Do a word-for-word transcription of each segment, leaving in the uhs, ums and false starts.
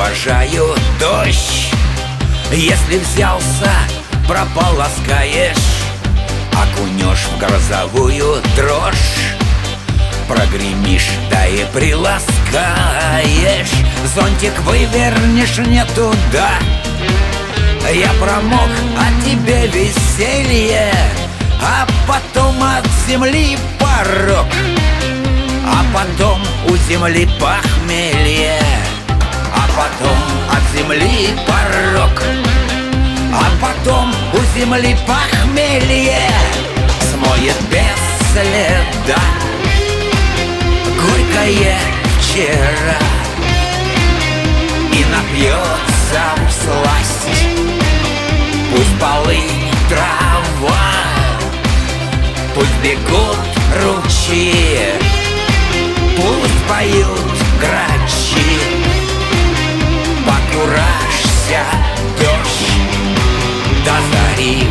уважаю дождь. Если взялся, прополоскаешь, окунешь в грозовую дрожь. Прогремишь, да и приласкаешь, зонтик вывернешь не туда. Я промок, а тебе веселье, а потом от земли порог, а потом у земли похмелье, а потом от земли порог, а потом у земли похмелье смоет без следа горькое вчера и напьется всласть. Пусть полынь трава, пусть бегут ручьи, пусть поют грачи, покуражься дождь до зари.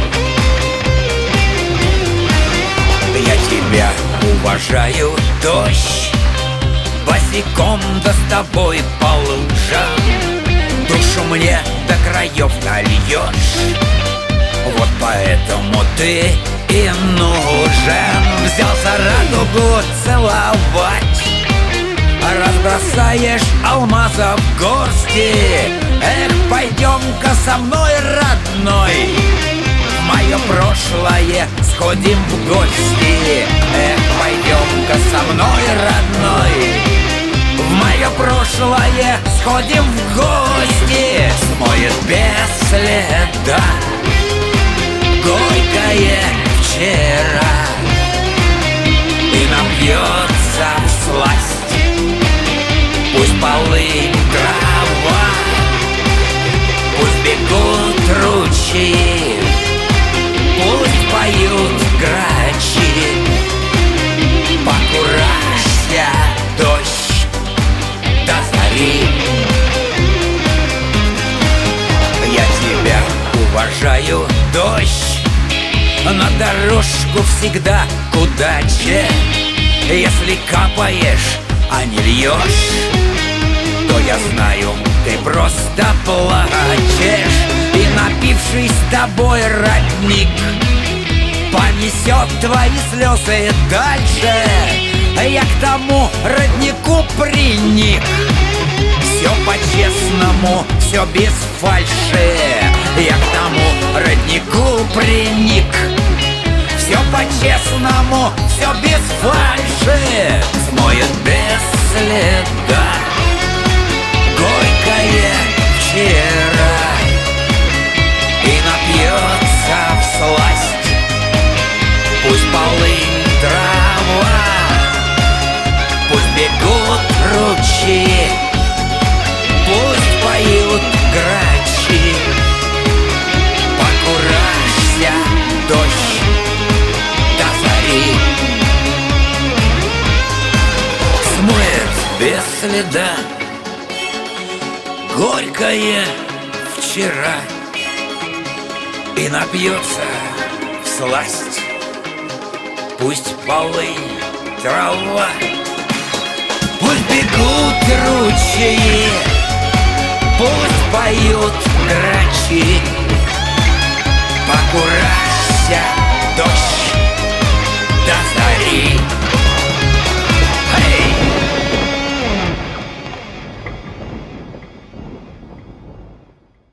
Я тебя уважаю, дождь, босиком да с тобой по лужам, душу мне до краев нальешь. Вот поэтому ты и нужен. Взялся радугу целовать, разбросаешь алмазов горсти. Эх, пойдем-ка со мной, родной, в мое прошлое сходим в гости. Эх, пойдем-ка со мной, родной, в мое прошлое сходим в гости. Смоет без следа горькое вчера и напьется всласть. Пусть полынь трава, пусть бегут ручьи, пусть поют грачи, покуражься дождь до зари. Я тебя уважаю, дождь, на дорожку всегда к удаче. Если капаешь, а не льешь, то я знаю, ты просто плачешь. И напившись с тобой родник понесет твои слезы дальше. Я к тому роднику приник. Все по-честному, все без фальши. Я к тому роднику приник. Все по-честному, все без фальши. Смоет без следа горькое вчера и напьется всласть. Пусть полынь трава, пусть бегут ручьи, пусть поют грачи, покуражься дождь до зари. Смоет без следа горькое вчера и напьется всласть. Пусть полынь трава, пусть бегут ручьи, пусть поют грачи,